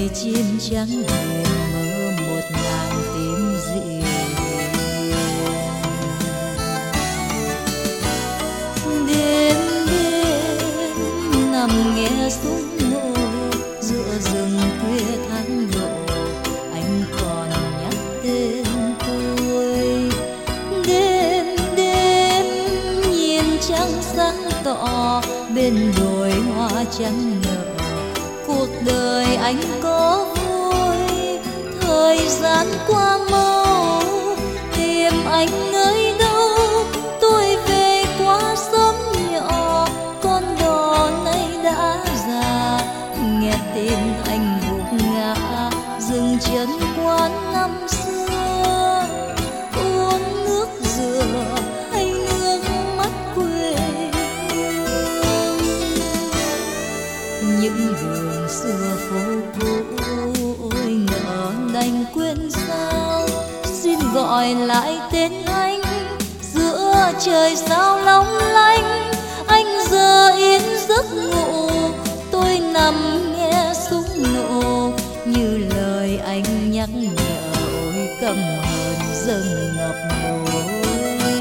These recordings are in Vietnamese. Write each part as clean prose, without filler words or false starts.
người chim trắng hiền mơ một ngàn tím dịu. Đêm đêm nằm nghe súng nổ giữa rừng khuya tháng độ, anh còn nhắc tên tôi. Đêm đêm nhìn trăng sáng tỏ bên đồi hoa trắng nở, cuộc đời anh có vui, thời gian qua mau tìm anh nơi đâu. Tôi về quá sớm nhỏ, con đò nay đã già, nghe tên anh gục ngã dừng chân quán năm xưa. Uống nước dừa hay nước mắt quê hương, những đường xưa phố cũ ôi ngỡ đành quên sao. Xin gọi lại tên anh giữa trời sao long lanh. Anh giờ yên giấc ngủ, tôi nằm nghe súng nổ như lời anh nhắc nhở. Ôi căm hờn dâng ngập nỗi,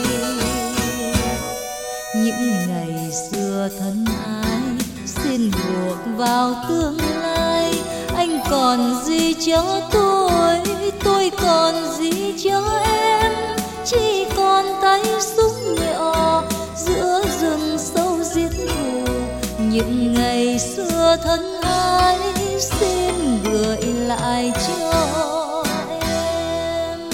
những ngày xưa thân ái xin buộc vào tương lai. Anh còn gì cho tôi còn gì cho em, chỉ còn tay súng nhỏ giữa rừng sâu giết thù. Những ngày xưa thân ái xin gửi lại cho em.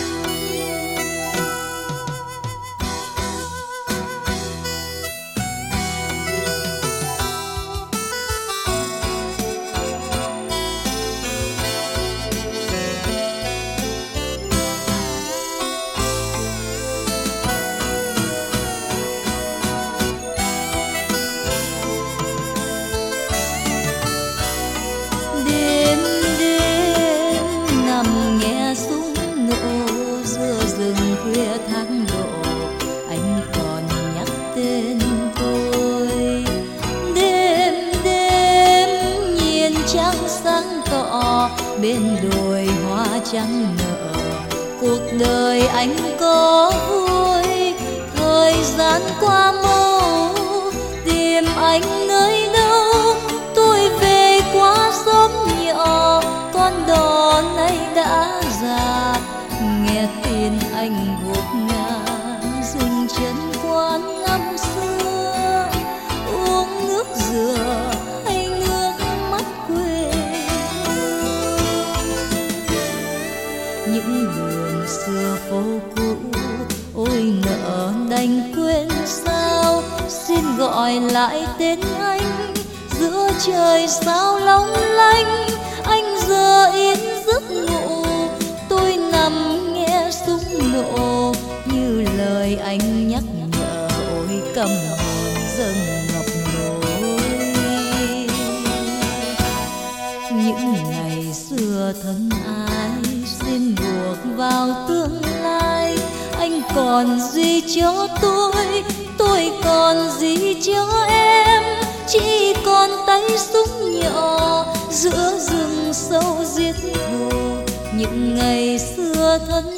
Tháng độ anh còn nhắc tên tôi. Đêm đêm nhìn trăng sáng tỏ bên đồi hoa trắng nở, cuộc đời anh có vui, thời gian qua mau tìm anh nơi đâu. Tôi về quá sớm nhỏ, con đò nay đã già, nghe tin anh gục ngã dừng chân quán năm xưa. Uống nước dừa hay nước mắt quê hương, những đường xưa phố cũ ôi ngỡ đành quên sao. Xin gọi lại tên anh giữa trời sao long lanh. Anh giờ yên giấc ngủ, tôi nằm nghe súng nổ như lời anh nhắc nhở. Ôi căm hờn dâng ngập nỗi, những ngày xưa thân ái xin buộc vào tương lai. Anh còn gì cho tôi còn gì cho em, chỉ còn tay súng nhỏ giữa rừng sâu giết thù. Những ngày xưa thân